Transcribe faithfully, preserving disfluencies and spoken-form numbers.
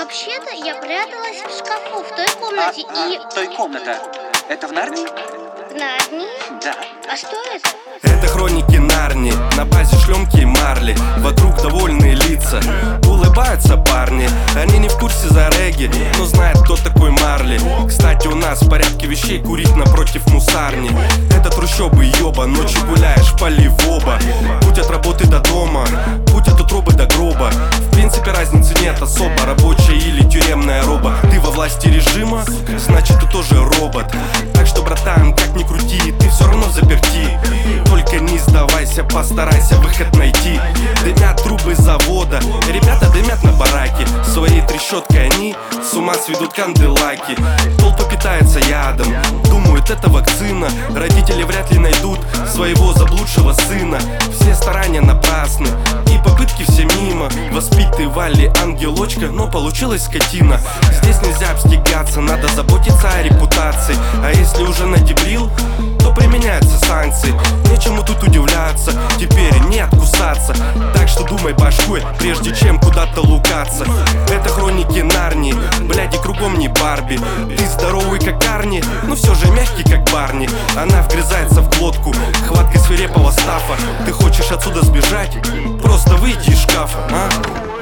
Вообще-то я пряталась в шкафу в той комнате а, и... А, той комната. Это в Нарнии? В Нарнии? Да. А что это? Это хроники Нарнии, на базе шлемки и марли. Вокруг довольные лица, улыбаются парни. Они не в курсе за регги, но знают, кто такой Марли. Кстати, у нас в порядке вещей курить напротив мусарни. Это трущобы, ёба, ночью гуляешь, пали в оба. Путь от работы до дома, путь от утробы до гроба. В принципе разницы нет особо, рабочая или тюремная роба. Ты во власти режима, значит ты тоже робот. Так что, братан, как ни крути, ты все равно заперти. Только не сдавайся, постарайся выход найти. Дымят трубы завода, ребята дымят на бараке. Своей трещоткой они с ума сведут канделаки. Толпа питается ядом, думают это вакцина. Родители вряд ли найдут своего заблудшего сына. Все старания напрасны и попытки все мимо. Воспитывали ангелочка, но получилась скотина. Здесь нельзя обстигаться, надо заботиться о репутации. А если уже надебрил, то применяются санкции. Нечему тут удивляться, теперь не откусаться. Так что думай башкой, прежде чем куда-то лукаться. Это хроники Нарнии, бляди, кругом не Барби. Ты здоровый как Арни, но все же мягкий как Барни. Она вгрызается в глотку, хваткой свирепого стафа. Ты хочешь отсюда сбежать? Просто выйди из шкафа, а?